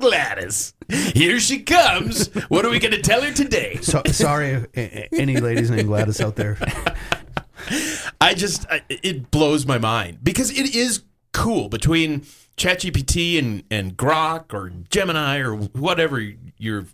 Gladys. Here she comes. What are we going to tell her today? Sorry, any ladies named Gladys out there. It blows my mind because it is cool between ChatGPT and Grok or Gemini or whatever your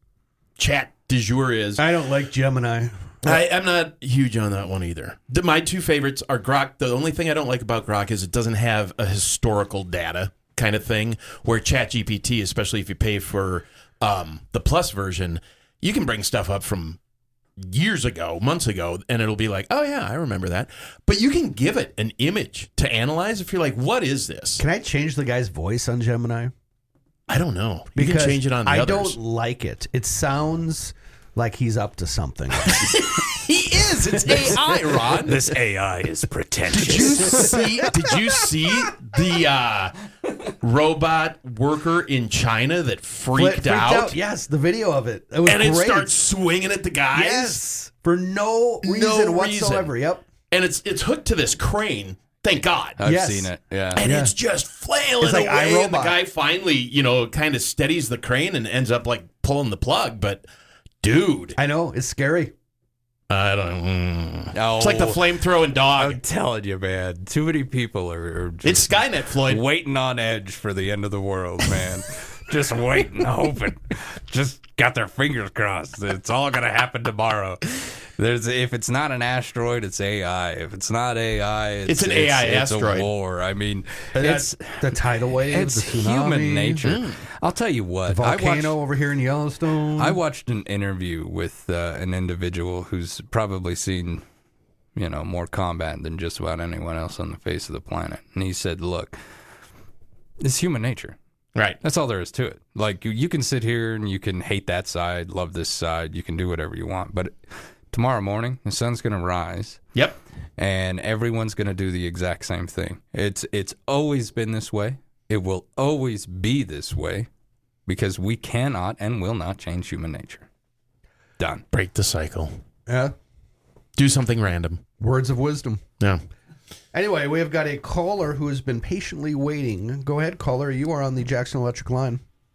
chat du jour is. I don't like Gemini. I'm not huge on that one either. My two favorites are Grok. The only thing I don't like about Grok is it doesn't have a historical data kind of thing, where ChatGPT, especially if you pay for the Plus version, you can bring stuff up from years ago, months ago, and it'll be like, oh yeah, I remember that. But you can give it an image to analyze if you're like, what is this? Can I change the guy's voice on Gemini? I don't know. You can change it on the others. I don't like it. It sounds like he's up to something. He is. It's AI, Ron. This AI is pretentious. Did you see the robot worker in China that freaked out? Yes, the video of it. It was and great. It starts swinging at the guys. Yes, for no reason whatsoever. Yep. And it's hooked to this crane. Thank God. I've seen it. Yeah. And it's just flailing It's like away. iRobot. And the guy finally, kind of steadies the crane and ends up like pulling the plug. But dude, I know, it's scary. I don't. It's like the flame-throwing dog. I'm telling you, man. Too many people are just It's Skynet, Floyd. waiting on edge for the end of the world, man. Just waiting, hoping. Just got their fingers crossed. It's all going to happen tomorrow. If it's not an asteroid, it's AI. If it's not AI, it's an AI asteroid. It's a war. I mean, it's the tidal wave, it's the tsunami, human nature. I'll tell you what. The volcano over here in Yellowstone. I watched an interview with an individual who's probably seen, more combat than just about anyone else on the face of the planet. And he said, look, it's human nature. Right. That's all there is to it. Like, you can sit here and you can hate that side, love this side. You can do whatever you want. But tomorrow morning, the sun's going to rise. Yep. And everyone's going to do the exact same thing. It's always been this way. It will always be this way because we cannot and will not change human nature. Done. Break the cycle. Yeah. Do something random. Words of wisdom. Yeah. Anyway, we have got a caller who has been patiently waiting. Go ahead, caller. You are on the Jackson Electric line.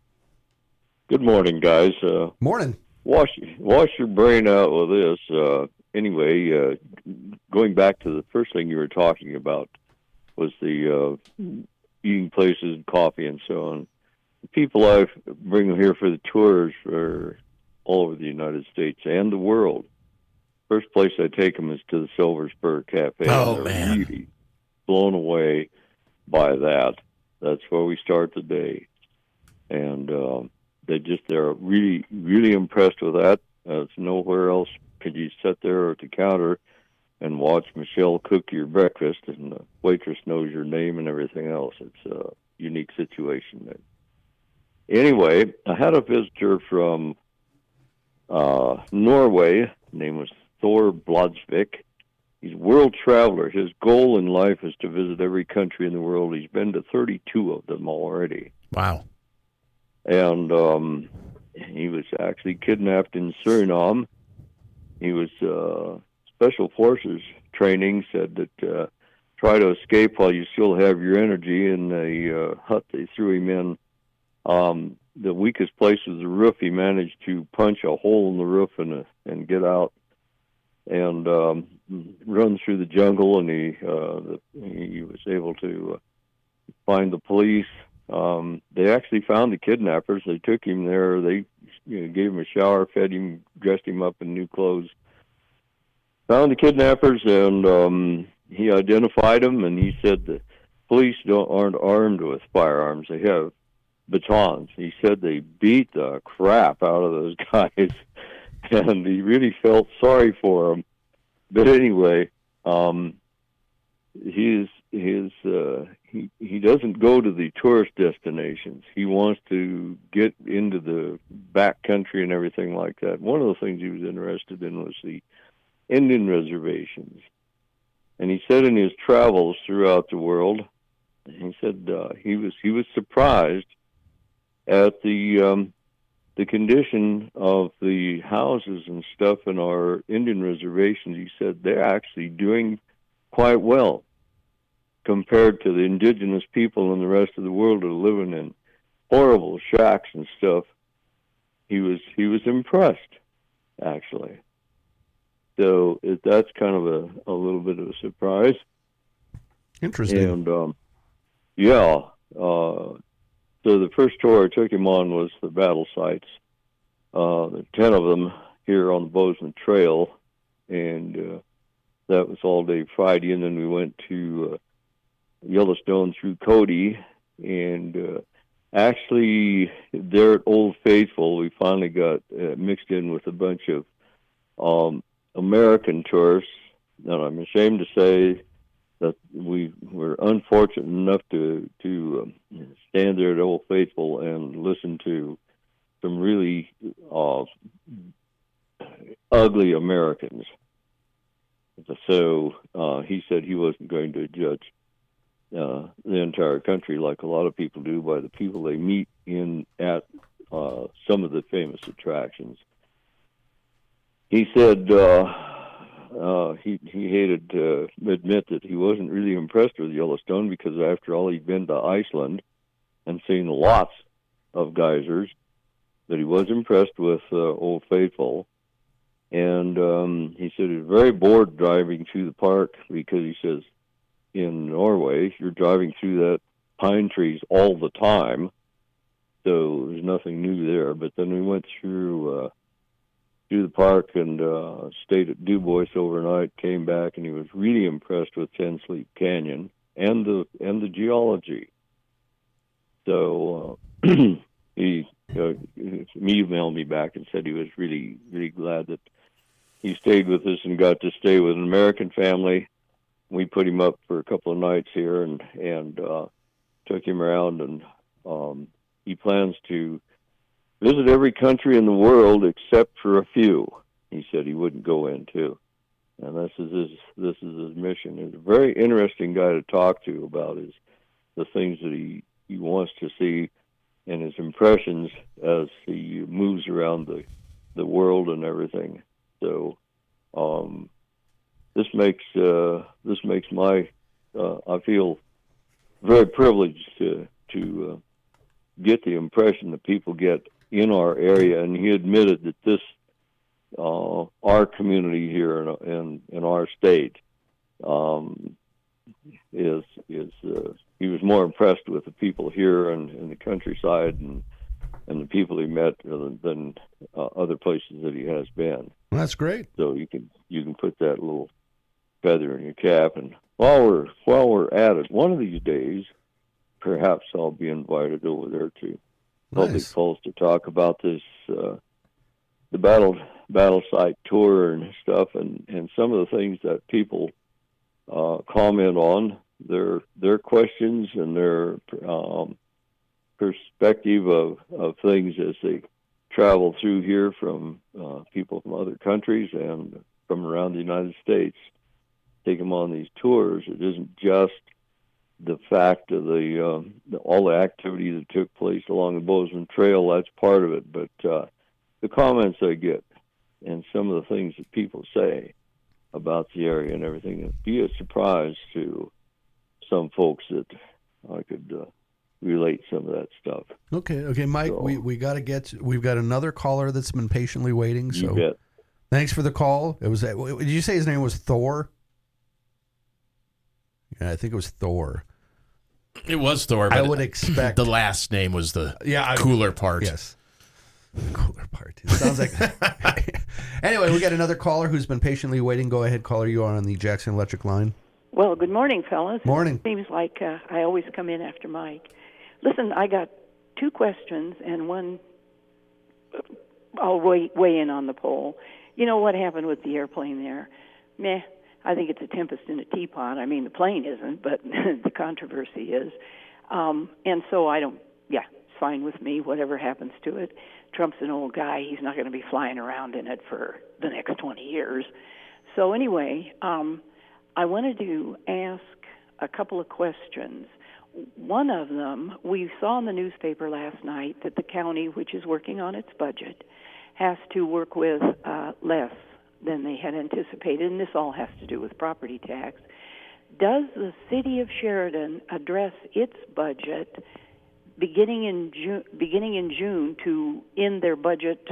Good morning, guys. Morning. Wash your brain out with this. Anyway, going back to the first thing you were talking about was the eating places, coffee, and so on. The people I bring here for the tours are all over the United States and the world. First place I take them is to the Silver Spur Cafe. Oh, and man. They're really blown away by that. That's where we start the day. And they're really, really impressed with that. It's nowhere else could you sit there at the counter and watch Michelle cook your breakfast and the waitress knows your name and everything else. It's a unique situation there. Anyway, I had a visitor from Norway. His name was Thor Blodsvik. He's a world traveler. His goal in life is to visit every country in the world. He's been to 32 of them already. Wow. And he was actually kidnapped in Suriname. He was Special Forces training, said that try to escape while you still have your energy. In the hut they threw him in, the weakest place was the roof. He managed to punch a hole in the roof and get out and run through the jungle, and he was able to find the police. They actually found the kidnappers. They took him there. They gave him a shower, fed him, dressed him up in new clothes. Found the kidnappers, and he identified them, and he said the police aren't armed with firearms. They have batons. He said they beat the crap out of those guys, and he really felt sorry for them. But anyway, he doesn't go to the tourist destinations. He wants to get into the back country and everything like that. One of the things he was interested in was the Indian reservations. And he said in his travels throughout the world, he said he was surprised at the condition of the houses and stuff in our Indian reservations. He said they're actually doing quite well compared to the indigenous people in the rest of the world that are living in horrible shacks and stuff, he was impressed, actually. So that's kind of a little bit of a surprise. Interesting. And so the first tour I took him on was the battle sites. There are 10 of them here on the Bozeman Trail, and that was all day Friday. And then we went to Yellowstone through Cody, and actually there at Old Faithful, we finally got mixed in with a bunch of American tourists. And I'm ashamed to say that we were unfortunate enough to stand there at Old Faithful and listen to some really ugly Americans. So he said he wasn't going to judge the entire country like a lot of people do by the people they meet at some of the famous attractions. He said he hated to admit that he wasn't really impressed with Yellowstone because after all he'd been to Iceland and seen lots of geysers, that he was impressed with Old Faithful. And he said he was very bored driving through the park because he says in Norway you're driving through that pine trees all the time, so there's nothing new there. But then we went through the park and stayed at DuBois overnight, came back, and he was really impressed with Ten Sleep Canyon and the geology. So he emailed me back and said he was really, really glad that he stayed with us and got to stay with an American family. We put him up for a couple of nights here and took him around, and he plans to visit every country in the world except for a few. He said he wouldn't go into, and this is his mission. He's a very interesting guy to talk to about the things that he wants to see and his impressions as he moves around the world and everything. So this makes my I feel very privileged to get the impression that people get in our area, and he admitted that this our community here in our state is he was more impressed with the people here and in the countryside and the people he met than other places that he has been. Well, that's great. So you can put that little feather in your cap. And while we're at it, one of these days, perhaps I'll be invited over there to Public Pulse to talk about this the battle site tour and stuff, and some of the things that people comment on, their questions and their perspective of things as they travel through here from people from other countries and from around the United States. Take them on these tours. It isn't just the fact of all the activity that took place along the Bozeman Trail. That's part of it, but the comments I get and some of the things that people say about the area and everything, it'd be a surprise to some folks that I could relate some of that stuff. Okay, Mike. So, we've got another caller that's been patiently waiting. So you bet. Thanks for the call. Did you say his name was Thor? Yeah, I think it was Thor. It was Thor. But I would expect the last name was the cooler part. Yes, the cooler part. It sounds like. Anyway, we got another caller who's been patiently waiting. Go ahead, caller. You are on the Jackson Electric line. Well, good morning, fellas. Morning. It seems like I always come in after Mike. Listen, I got two questions, and one I'll weigh in on the poll. You know what happened with the airplane there? Meh. I think it's a tempest in a teapot. I mean, the plane isn't, but the controversy is. And so it's fine with me, whatever happens to it. Trump's an old guy. He's not going to be flying around in it for the next 20 years. So anyway, I wanted to ask a couple of questions. One of them, we saw in the newspaper last night that the county, which is working on its budget, has to work with less than they had anticipated, and this all has to do with property tax. Does the city of Sheridan address its budget beginning in June to end their budget,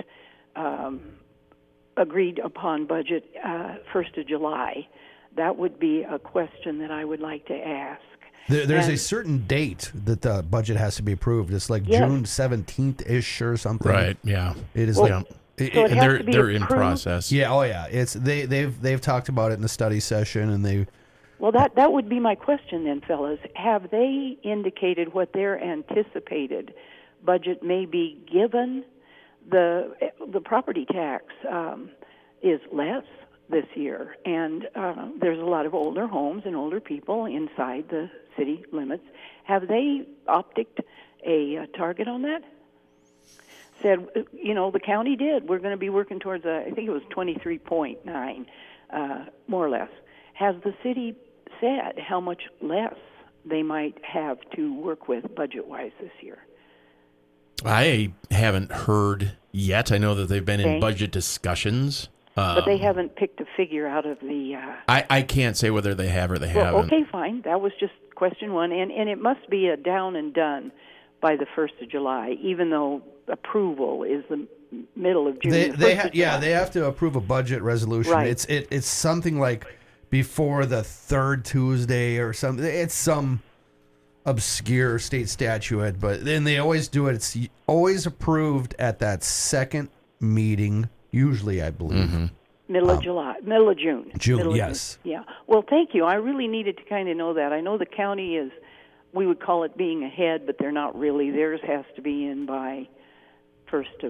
agreed upon budget 1st of July. That would be a question that I would like to ask. There's a certain date that the budget has to be approved. It's like June 17th-ish or something. Right, yeah. It is and they're in process. Yeah, oh yeah. It's they've talked about it in the study session, and they. Well, that would be my question then, fellas. Have they indicated what their anticipated budget may be, given the property tax is less this year, and there's a lot of older homes and older people inside the city limits? Have they opticked a target on that? Said, the county did. We're going to be working towards I think it was 23.9, more or less. Has the city said how much less they might have to work with budget-wise this year? I haven't heard yet. I know that they've been in budget discussions. But they haven't picked a figure out of the... I can't say whether they have or they haven't. Okay, fine. That was just question one. And it must be a down and done by the 1st of July, even though approval is the middle of June. They have to approve a budget resolution. Right. It's something like before the third Tuesday or something. It's some obscure state statute, but then they always do it. It's always approved at that second meeting, usually, I believe. Mm-hmm. Middle of June. Yes. June. Yeah. Well, thank you. I really needed to kind of know that. I know the county is, we would call it being ahead, but they're not really. Theirs has to be in by 1st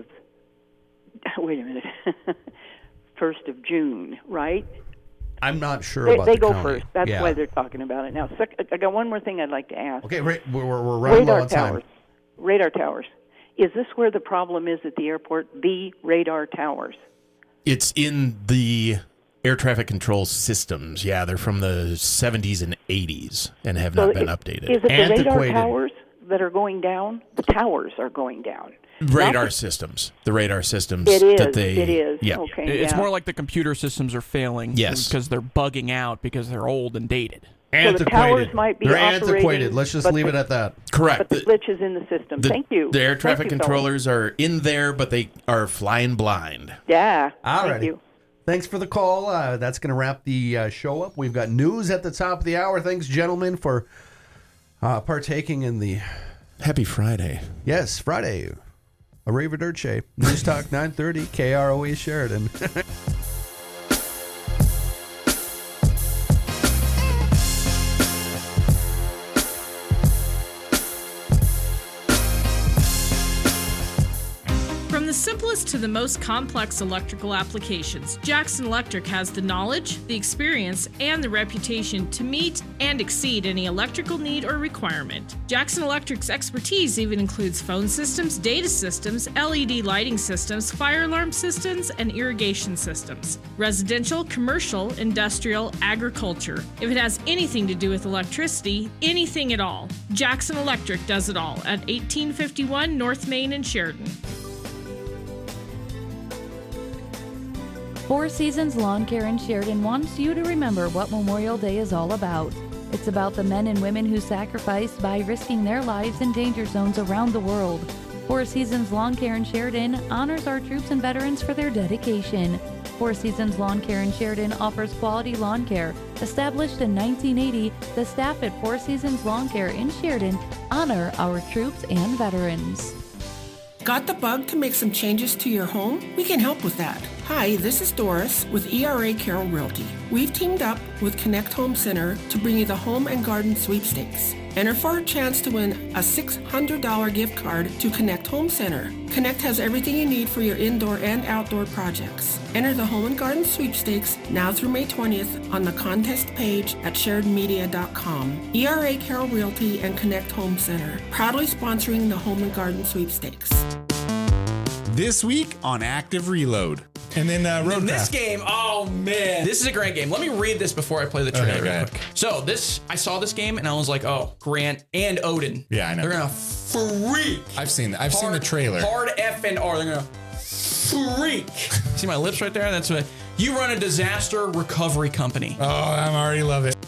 of June, right? I'm not sure about they the go county. First. That's why they're talking about it now. I got one more thing I'd like to ask. Okay, we're running low on time. Radar towers. Is this where the problem is at the airport? B, radar towers. It's in the air traffic control systems. Yeah, they're from the 70s and 80s and have not been updated. Is it the radar towers that are going down? The towers are going down. Radar systems. The radar systems. It is. That they, it is. Yeah. Okay. It's more like the computer systems are failing. Yes. Because they're bugging out because they're old and dated. So the towers might be antiquated. Let's just leave it at that. Correct. But the glitch is in the system. Thank you. The air traffic controllers are in there, but they are flying blind. Yeah. All Thank you. Thanks for the call. That's going to wrap the show up. We've got news at the top of the hour. Thanks, gentlemen, for partaking in the... Happy Friday. Yes, Friday. Arrivederci. News Talk 930, KROE Sheridan. From the simplest to the most complex electrical applications, Jackson Electric has the knowledge, the experience, and the reputation to meet and exceed any electrical need or requirement. Jackson Electric's expertise even includes phone systems, data systems, LED lighting systems, fire alarm systems, and irrigation systems. Residential, commercial, industrial, agriculture. If it has anything to do with electricity, anything at all, Jackson Electric does it all at 1851 North Main in Sheridan. Four Seasons Lawn Care in Sheridan wants you to remember what Memorial Day is all about. It's about the men and women who sacrificed by risking their lives in danger zones around the world. Four Seasons Lawn Care in Sheridan honors our troops and veterans for their dedication. Four Seasons Lawn Care in Sheridan offers quality lawn care. Established in 1980, the staff at Four Seasons Lawn Care in Sheridan honor our troops and veterans. Got the bug to make some changes to your home? We can help with that. Hi, this is Doris with ERA Carroll Realty. We've teamed up with Connect Home Center to bring you the Home and Garden Sweepstakes. Enter for a chance to win a $600 gift card to Connect Home Center. Connect has everything you need for your indoor and outdoor projects. Enter the Home and Garden Sweepstakes now through May 20th on the contest page at SheridanMedia.com. ERA Carroll Realty and Connect Home Center, proudly sponsoring the Home and Garden Sweepstakes. This week on Active Reload. And then In this game, oh man, this is a great game. Let me read this before I play the trailer real quick. So I saw this game and I was like, oh, Grant and Odin. Yeah, I know. They're gonna freak. I've seen the trailer. Hard F and R. They're gonna freak. See my lips right there? That's what you run a disaster recovery company. Oh, I already love it.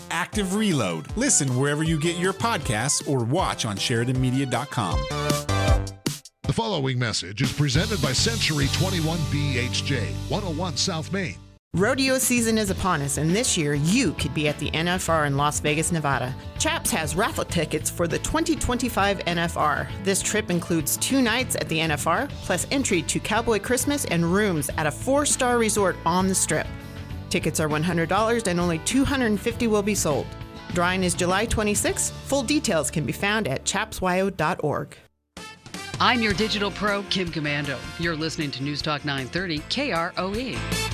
Active Reload. Listen wherever you get your podcasts or watch on SheridanMedia.com. The following message is presented by Century 21 BHJ, 101 South Main. Rodeo season is upon us, and this year you could be at the NFR in Las Vegas, Nevada. Chaps has raffle tickets for the 2025 NFR. This trip includes 2 nights at the NFR, plus entry to Cowboy Christmas and rooms at a 4-star resort on the Strip. Tickets are $100 and only 250 will be sold. Drawing is July 26th. Full details can be found at chapswyo.org. I'm your digital pro, Kim Commando. You're listening to News Talk 930 KROE.